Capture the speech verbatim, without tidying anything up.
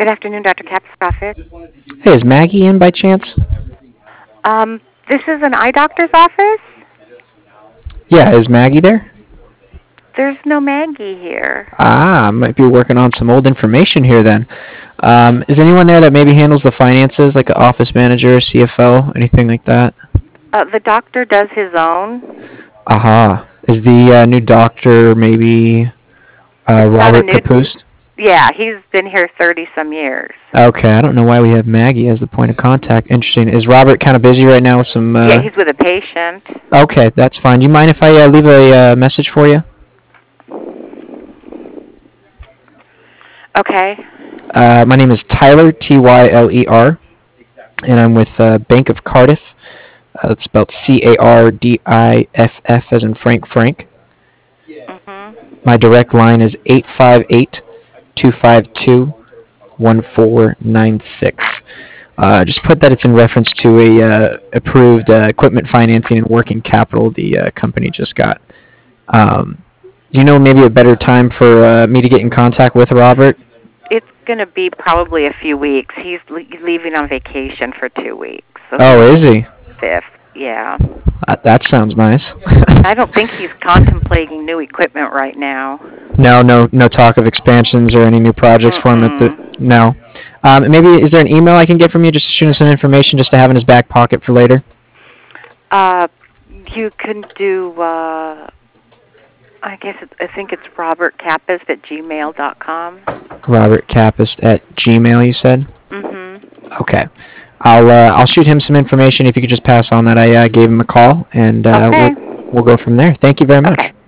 Good afternoon, Doctor Cap's office. Hey, is Maggie in by chance? Um, this is an eye doctor's office? Yeah, is Maggie there? There's no Maggie here. Ah, I might be working on some old information here then. Um, is anyone there that maybe handles the finances, like an office manager, C F O, anything like that? Uh, the doctor does his own. Aha. Is the uh, new doctor maybe uh, It's not a Robert new. Capoust? Yeah, he's been here thirty some years. Okay, I don't know why we have Maggie as the point of contact. Interesting. Is Robert kind of busy right now with some... Yeah, Uh... he's with a patient. Okay, that's fine. Do you mind if I uh, leave a uh, message for you? Okay. Uh, my name is Tyler, T Y L E R, and I'm with uh, Bank of Cardiff. Uh, it's spelled C A R D I F F as in Frank Frank. Mhm. My direct line is eight five eight, two five two, one four nine six. Uh, just put that it's in reference to a uh, approved uh, equipment financing and working capital the uh, company just got. Um, do you know maybe a better time for uh, me to get in contact with Robert? It's going to be probably a few weeks. He's le- leaving on vacation for two weeks. So Oh, is he? fifth. Yeah. Uh, that sounds nice. I don't think he's contemplating new equipment right now. No, no, no talk of expansions or any new projects for him at the. Mm-mm. No. Um, maybe is there an email I can get from you just to shoot him some information just to have in his back pocket for later? Uh, you can do. Uh, I guess it's, I think it's Robert Kappas at gmail dot com. Robert Capist at Gmail. You said. Mhm. Okay. I'll uh, I'll shoot him some information if you could just pass on that I uh, gave him a call and uh, Okay. we'll we'll go from there. Thank you very much. Okay.